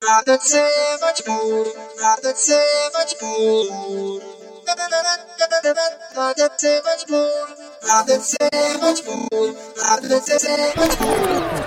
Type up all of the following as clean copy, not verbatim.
आदत से मजबूर, आदत से मजबूर, आदत से मजबूर, आदत से मजबूर, आदत से मजबूर।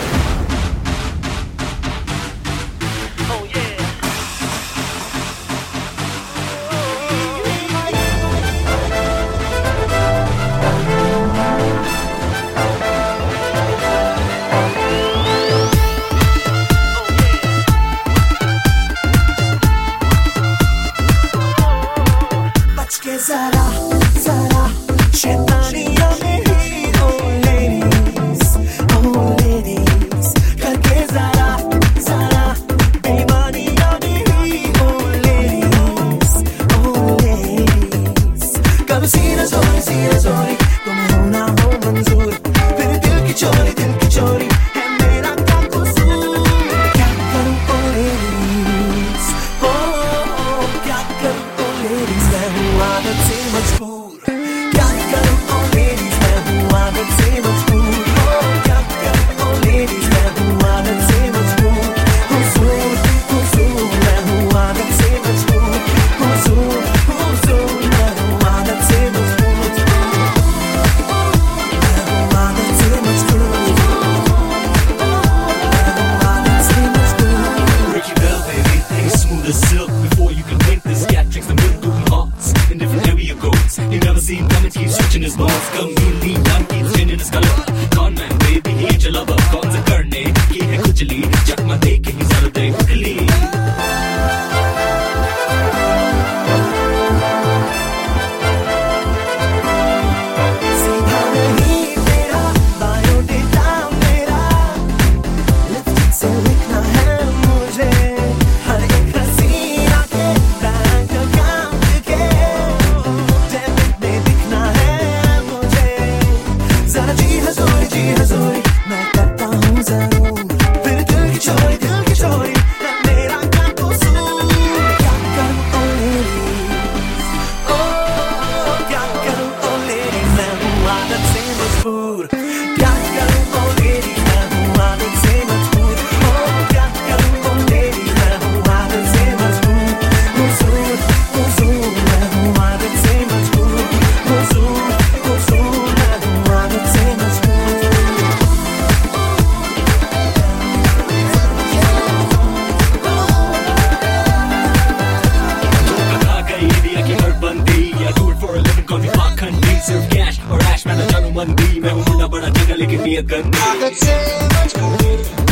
Zara, Zara, शैतानियाँ मेरी, oh ladies, करके ज़रा, ज़रा, बेईमानियाँ मेरी, oh ladies, कभी सीना जोरी, तुम्हें हो ना हो मंजूर, फिर दिल की चोरी, है मेरा क्या कसूर, क्या करूँ oh ladies, क्या करूँ oh ladies, मैं हूँ आदत से मजबूर, क्या करूँ oh ladies, मैं हूँ आदत से मजबूर, क्या करूँ oh ladies, मैं हूँ आदत से मजबूर, हुजूर, मैं हूँ आदत से मजबूर, हुजूर, मैं हूँ आदत से मजबूर, मैं हूँ आदत से मजबूर, आदत से मजबूर. Break your bell, baby, things smooth as silk. Before you can blink, this cat drinks the milk through hearts in different area codes. You never see him coming, keeps switching his balls. Come mean, young, keeps changing his color. Con man, baby, he ain't your lover. Cons a karne, ki hai khujli. Chakma de ke hi zara de khli. सीधा नहीं तेरा biodata मेरा, lipstick से लिखना है मुझे हर एक हसीना के बैंक अकाउंट के डेबिट में दिखना है मुझे, जरा जी हजूरी मैं करता हूँ जरूर, फिर दिल की चोरी है मेरा क्या कसूर, क्या करूँ oh ladies, क्या करूँ oh ladies, मैं हूँ आदत से मजबूर, क्या करूँ oh ladies, मैं हूँ आदत से मजबूर, क्या करूँ oh ladies, मैं हूँ आदत से मजबूर, हुजूर, मैं हूँ आदत से मजबूर, हुजूर, मैं हूँ आदत से मजबूर. आ गई इंडिया की हर बंदी. I do it for a living, call me पाखंडी. सिर्फ कैश और ऐश मैं न जानू मंदी. मैं हूँ मुंडा बड़ा जगह लेकिन नियत गंदी. आदत से मजबूर.